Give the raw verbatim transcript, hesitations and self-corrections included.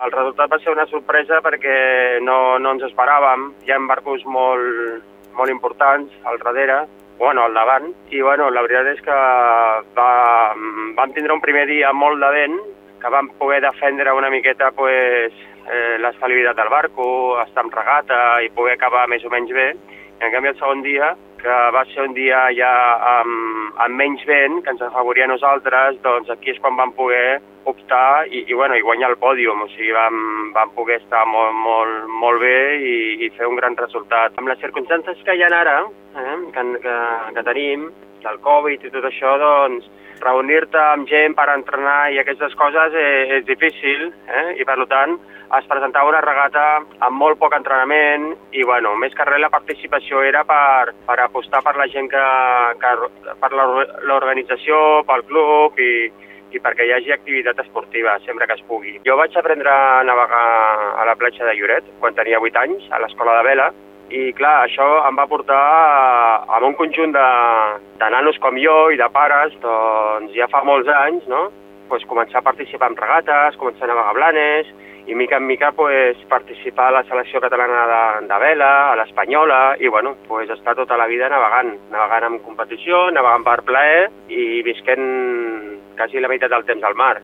El resultat va ser una sorpresa perquè no, no ens esperàvem. Hi ha barcos molt, molt importants al darrere, bueno, al davant, i bueno, la veritat és que va, vam tindre un primer dia molt de vent, que vam poder defendre una miqueta pues, eh, l'estabilitat del barco, estar en regata i poder acabar més o menys bé. I en canvi el segon dia, que va ser un dia ja amb, amb menys vent, que ens afavoria a nosaltres, doncs aquí és quan vam poder optar i, i, bueno, i guanyar el pòdium. O sigui, vam, vam poder estar molt, molt, molt bé i, i fer un gran resultat. Amb les circumstàncies que hi ha ara, eh, que, que, que tenim, del Covid i tot això, doncs, reunir-te amb gent per entrenar i aquestes coses és, és difícil, eh? I per tant es presentava una regata amb molt poc entrenament i, bueno, més que res la participació era per, per apostar per la gent que, que per l'organització, pel club i, i perquè hi hagi activitat esportiva sempre que es pugui. Jo vaig aprendre a navegar a la platja de Lloret quan tenia vuit anys, a l'escola de vela, i clar, això em va portar a, a un conjunt de, de nanos com jo i de pares, doncs ja fa molts anys, no? Pues començar a participar en regates, començar a navegar blanes, i mica en mica pues, participar a la selecció catalana de, de vela, a l'espanyola, i bueno, pues, estar tota la vida navegant, navegant en competició, navegant per plaer i visquent quasi la meitat del temps al mar.